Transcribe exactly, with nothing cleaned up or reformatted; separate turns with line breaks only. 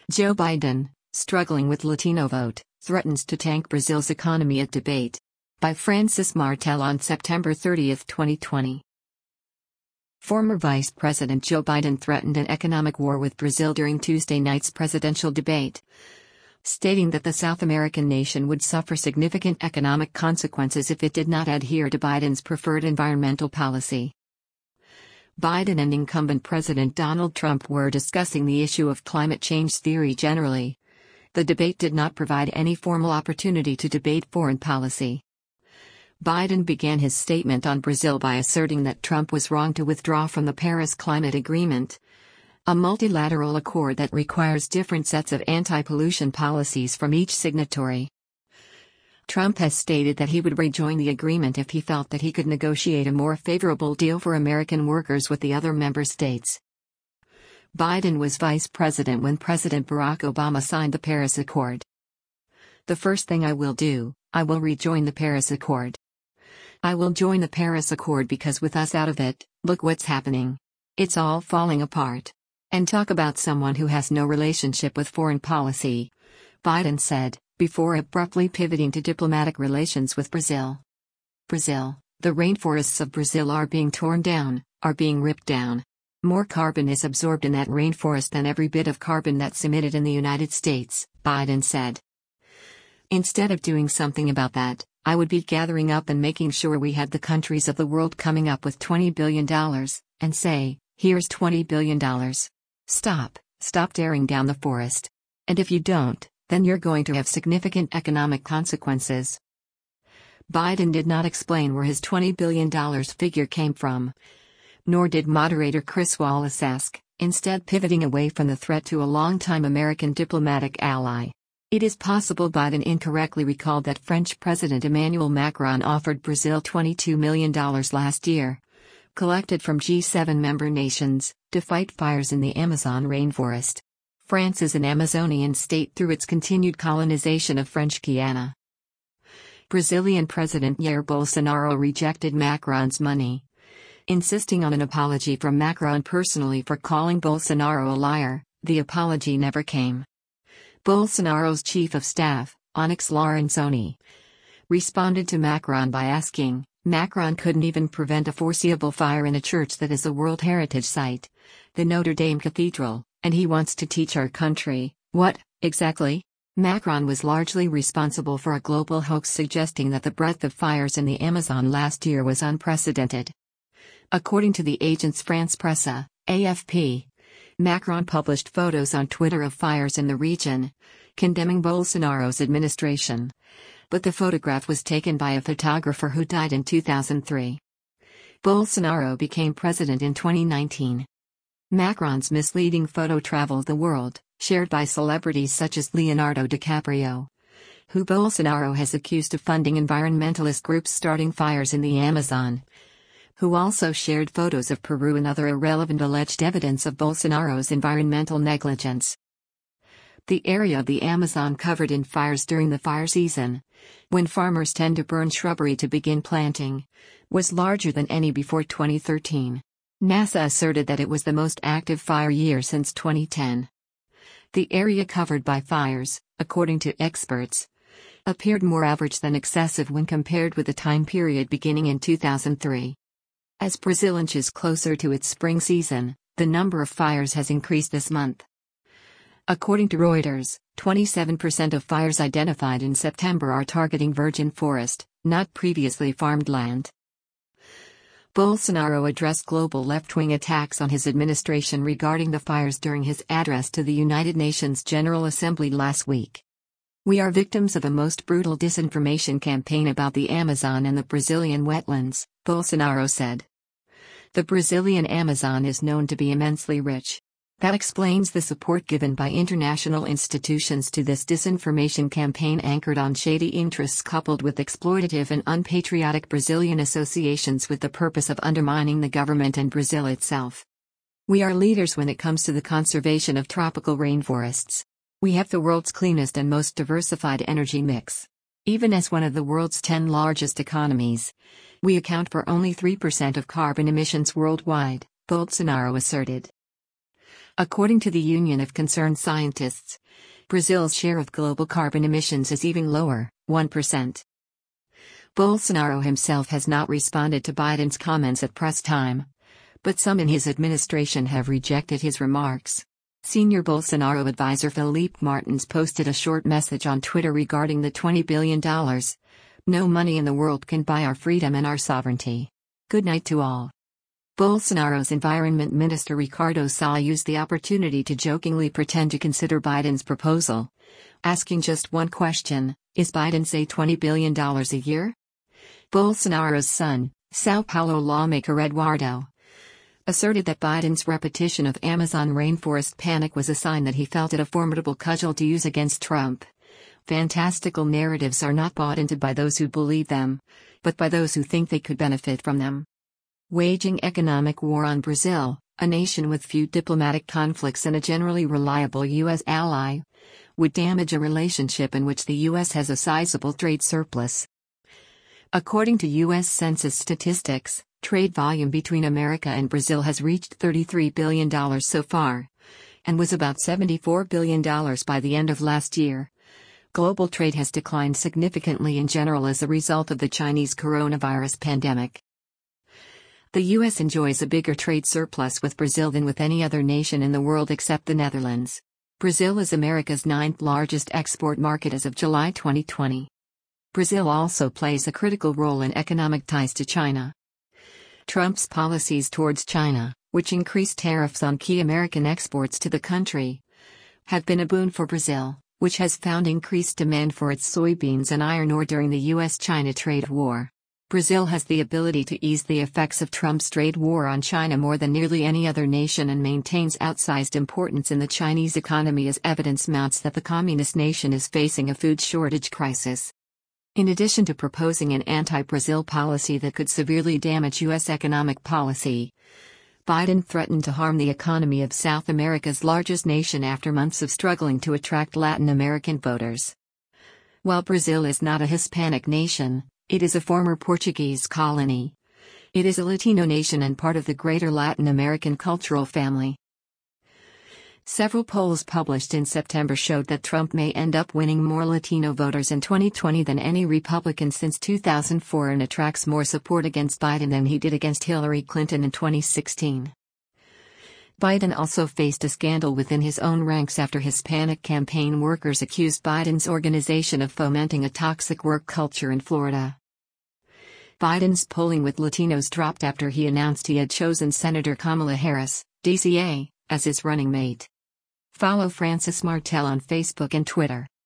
Joe Biden, struggling with Latino vote, threatens to tank Brazil's economy at debate. By Francis Martel on September thirtieth, twenty twenty. Former Vice President Joe Biden threatened an economic war with Brazil during Tuesday night's presidential debate, stating that the South American nation would suffer significant economic consequences if it did not adhere to Biden's preferred environmental policy. Biden and incumbent President Donald Trump were discussing the issue of climate change theory generally. The debate did not provide any formal opportunity to debate foreign policy. Biden began his statement on Brazil by asserting that Trump was wrong to withdraw from the Paris Climate Agreement, a multilateral accord that requires different sets of anti-pollution policies from each signatory. Trump has stated that he would rejoin the agreement if he felt that he could negotiate a more favorable deal for American workers with the other member states. Biden was vice president when President Barack Obama signed the Paris Accord. The first thing I will do, I will rejoin the Paris Accord. I will join the Paris Accord because with us out of it, look what's happening. It's all falling apart. And talk about someone who has no relationship with foreign policy, Biden said, before abruptly pivoting to diplomatic relations with Brazil. Brazil, the rainforests of Brazil are being torn down, are being ripped down. More carbon is absorbed in that rainforest than every bit of carbon that's emitted in the United States, Biden said. Instead of doing something about that, I would be gathering up and making sure we had the countries of the world coming up with twenty billion dollars, and say, here's twenty billion dollars. Stop, stop tearing down the forest. And if you don't, then you're going to have significant economic consequences. Biden did not explain where his twenty billion dollars figure came from. Nor did moderator Chris Wallace ask, instead pivoting away from the threat to a longtime American diplomatic ally. It is possible Biden incorrectly recalled that French President Emmanuel Macron offered Brazil twenty-two million dollars last year, collected from G seven member nations, to fight fires in the Amazon rainforest. France is an Amazonian state through its continued colonization of French Guiana. Brazilian President Jair Bolsonaro rejected Macron's money, insisting on an apology from Macron personally for calling Bolsonaro a liar. The apology never came. Bolsonaro's chief of staff, Onyx Lorenzoni, responded to Macron by asking, Macron couldn't even prevent a foreseeable fire in a church that is a World Heritage Site, the Notre Dame Cathedral, and he wants to teach our country, what, exactly? Macron was largely responsible for a global hoax suggesting that the breadth of fires in the Amazon last year was unprecedented. According to the Agence France-Presse, A F P, Macron published photos on Twitter of fires in the region, condemning Bolsonaro's administration. But the photograph was taken by a photographer who died in two thousand three. Bolsonaro became president in twenty nineteen. Macron's misleading photo traveled the world, shared by celebrities such as Leonardo DiCaprio, who Bolsonaro has accused of funding environmentalist groups starting fires in the Amazon, who also shared photos of Peru and other irrelevant alleged evidence of Bolsonaro's environmental negligence. The area of the Amazon covered in fires during the fire season, when farmers tend to burn shrubbery to begin planting, was larger than any before twenty thirteen. NASA asserted that it was the most active fire year since twenty ten. The area covered by fires, according to experts, appeared more average than excessive when compared with the time period beginning in two thousand three. As Brazil inches closer to its spring season, the number of fires has increased this month. According to Reuters, twenty-seven percent of fires identified in September are targeting virgin forest, not previously farmed land. Bolsonaro addressed global left-wing attacks on his administration regarding the fires during his address to the United Nations General Assembly last week. We are victims of a most brutal disinformation campaign about the Amazon and the Brazilian wetlands, Bolsonaro said. The Brazilian Amazon is known to be immensely rich. That explains the support given by international institutions to this disinformation campaign anchored on shady interests coupled with exploitative and unpatriotic Brazilian associations with the purpose of undermining the government and Brazil itself. We are leaders when it comes to the conservation of tropical rainforests. We have the world's cleanest and most diversified energy mix. Even as one of the world's ten largest economies, we account for only three percent of carbon emissions worldwide, Bolsonaro asserted. According to the Union of Concerned Scientists, Brazil's share of global carbon emissions is even lower, one percent. Bolsonaro himself has not responded to Biden's comments at press time, but some in his administration have rejected his remarks. Senior Bolsonaro advisor Felipe Martins posted a short message on Twitter regarding the twenty billion dollars. No money in the world can buy our freedom and our sovereignty. Good night to all. Bolsonaro's Environment Minister Ricardo Salles used the opportunity to jokingly pretend to consider Biden's proposal, asking just one question: is Biden say twenty billion dollars a year? Bolsonaro's son, São Paulo lawmaker Eduardo, asserted that Biden's repetition of Amazon rainforest panic was a sign that he felt it a formidable cudgel to use against Trump. Fantastical narratives are not bought into by those who believe them, but by those who think they could benefit from them. Waging economic war on Brazil, a nation with few diplomatic conflicts and a generally reliable U S ally, would damage a relationship in which the U S has a sizable trade surplus. According to U S Census statistics, trade volume between America and Brazil has reached thirty-three billion dollars so far, and was about seventy-four billion dollars by the end of last year. Global trade has declined significantly in general as a result of the Chinese coronavirus pandemic. The U S enjoys a bigger trade surplus with Brazil than with any other nation in the world except the Netherlands. Brazil is America's ninth largest export market as of July twenty twenty. Brazil also plays a critical role in economic ties to China. Trump's policies towards China, which increased tariffs on key American exports to the country, have been a boon for Brazil, which has found increased demand for its soybeans and iron ore during the U S China trade war. Brazil has the ability to ease the effects of Trump's trade war on China more than nearly any other nation and maintains outsized importance in the Chinese economy as evidence mounts that the communist nation is facing a food shortage crisis. In addition to proposing an anti-Brazil policy that could severely damage U S economic policy, Biden threatened to harm the economy of South America's largest nation after months of struggling to attract Latin American voters. While Brazil is not a Hispanic nation, it is a former Portuguese colony. It is a Latino nation and part of the greater Latin American cultural family. Several polls published in September showed that Trump may end up winning more Latino voters in twenty twenty than any Republican since two thousand four and attracts more support against Biden than he did against Hillary Clinton in twenty sixteen. Biden also faced a scandal within his own ranks after Hispanic campaign workers accused Biden's organization of fomenting a toxic work culture in Florida. Biden's polling with Latinos dropped after he announced he had chosen Senator Kamala Harris, D C A, as his running mate. Follow Francis Martel on Facebook and Twitter.